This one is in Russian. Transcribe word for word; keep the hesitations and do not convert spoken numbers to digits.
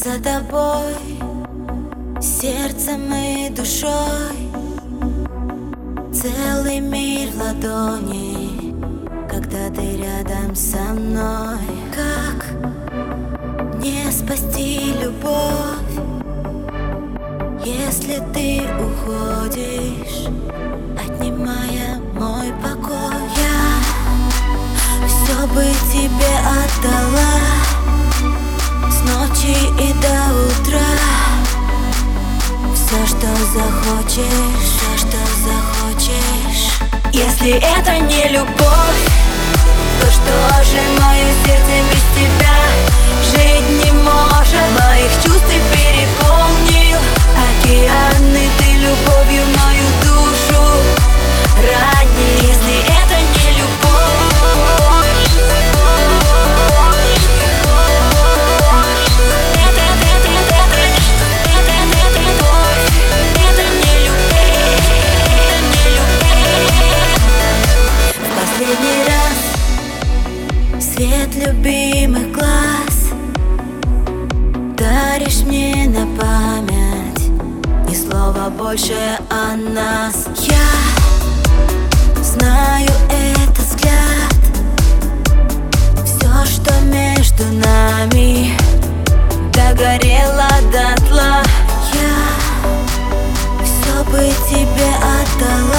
за тобой сердцем и душой. Целый мир в ладони, когда ты рядом со мной. Как не спасти любовь, если ты уходишь, отнимая мой покой? Я все бы тебе отдала, с ночи и до утра. Все, что захочешь, все, что захочешь. Если это не любовь, то что же мое сердце без тебя жить не может? Моих чувств ты переполнил океаны, ты любовью мою душу ранил. Если это не любовь, последний раз свет любимых глаз даришь мне на память, ни слова больше о нас. Я знаю этот взгляд, все, что между нами догорело дотла. Я все бы тебе отдала,